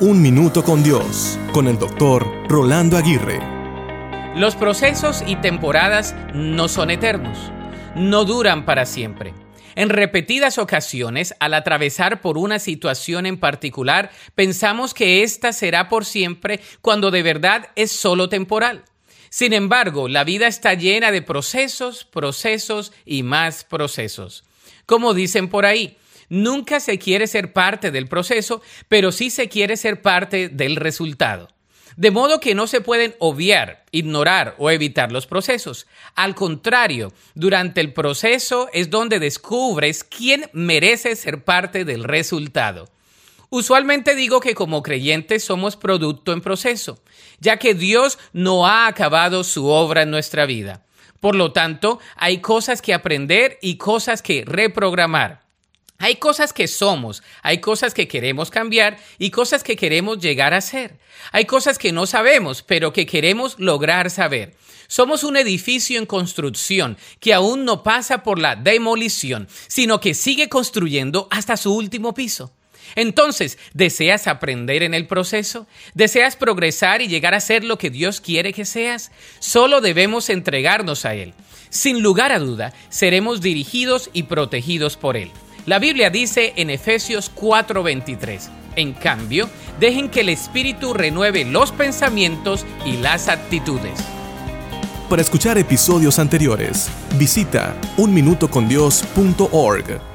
Un Minuto con Dios, con el doctor Rolando Aguirre. Los procesos y temporadas no son eternos, no duran para siempre. En repetidas ocasiones, al atravesar por una situación en particular, pensamos que ésta será por siempre cuando de verdad es solo temporal. Sin embargo, la vida está llena de procesos y más procesos. Como dicen por ahí, nunca se quiere ser parte del proceso, pero sí se quiere ser parte del resultado. De modo que no se pueden obviar, ignorar o evitar los procesos. Al contrario, durante el proceso es donde descubres quién merece ser parte del resultado. Usualmente digo que como creyentes somos producto en proceso, ya que Dios no ha acabado su obra en nuestra vida. Por lo tanto, hay cosas que aprender y cosas que reprogramar. Hay cosas que somos, hay cosas que queremos cambiar y cosas que queremos llegar a ser. Hay cosas que no sabemos, pero que queremos lograr saber. Somos un edificio en construcción que aún no pasa por la demolición, sino que sigue construyendo hasta su último piso. Entonces, ¿deseas aprender en el proceso? ¿Deseas progresar y llegar a ser lo que Dios quiere que seas? Solo debemos entregarnos a Él. Sin lugar a duda, seremos dirigidos y protegidos por Él. La Biblia dice en Efesios 4:23, en cambio, dejen que el Espíritu renueve los pensamientos y las actitudes. Para escuchar episodios anteriores, visita unminutocondios.org.